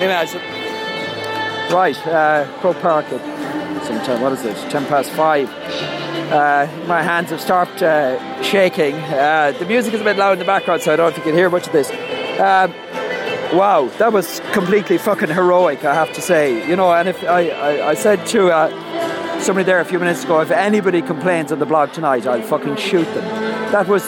Imagine. Right, Croke Park at sometime, what is it, 5:10. My hands have stopped shaking. The music is a bit loud in the background, so I don't know if you can hear much of this. Wow, that was completely fucking heroic, I have to say. And if I said to somebody there a few minutes ago, if anybody complains on the blog tonight, I'll fucking shoot them. That was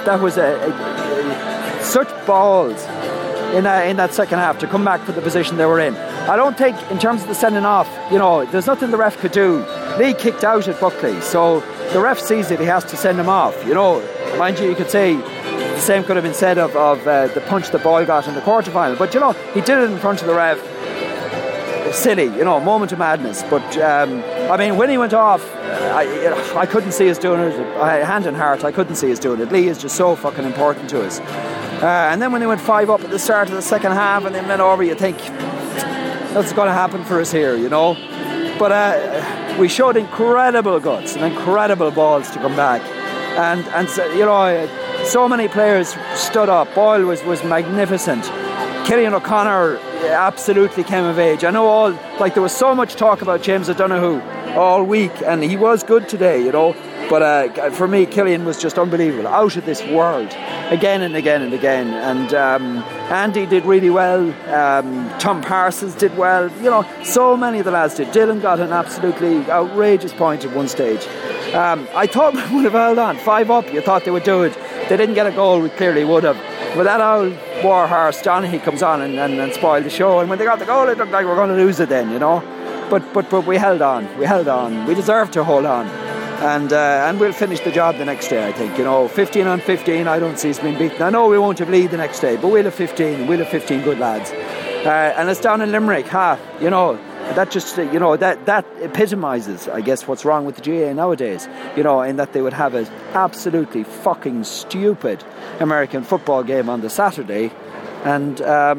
such balls in that second half to come back for the position they were in. I don't think, in terms of the sending off, there's nothing the ref could do. Lee kicked out at Buckley, so the ref sees it, he has to send him off. Mind you could say the same could have been said of the punch the ball got in the quarterfinal, but he did it in front of the ref. Silly, moment of madness. But when he went off, I couldn't see us doing it. Hand in heart, I couldn't see us doing it. Lee is just so fucking important to us. And then when they went 5 up at the start of the second half and then went over, you think that's going to happen for us here, But we showed incredible guts and incredible balls to come back, and so many players stood up. Boyle was magnificent. Killian O'Connor absolutely came of age. I know there was so much talk about James O'Donoghue all week, and he was good today, But for me, Killian was just unbelievable, out of this world, again and again and again. And Andy did really well. Tom Parsons did well. So many of the lads did. Dylan got an absolutely outrageous point at one stage. I thought we would have held on 5 up. You thought they would do it. They didn't get a goal. We clearly would have. But that old warhorse Donaghy comes on and spoiled the show. And when they got the goal, it looked like we were going to lose it then. But we held on. We held on. We deserved to hold on. And we'll finish the job the next day, I think. 15 on 15, I don't see us being beaten. I know we won't have lead the next day, but we'll have 15, and we'll have 15 good lads. And it's down in Limerick, that just, that epitomises, I guess, what's wrong with the GAA nowadays, in that they would have an absolutely fucking stupid American football game on the Saturday, and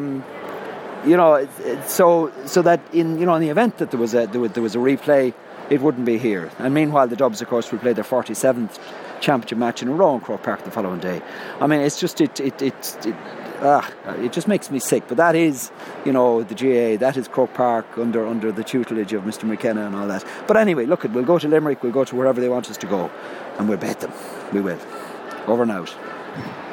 so that in the event that there was a replay, it wouldn't be here. And meanwhile, the Dubs, of course, will play their 47th championship match in a row in Croke Park the following day. I mean, it's just it just makes me sick. But that is, the GAA, that is Croke Park under the tutelage of Mr. McKenna and all that. But anyway, look, we'll go to Limerick, we'll go to wherever they want us to go, and we'll beat them. We will. Over and out.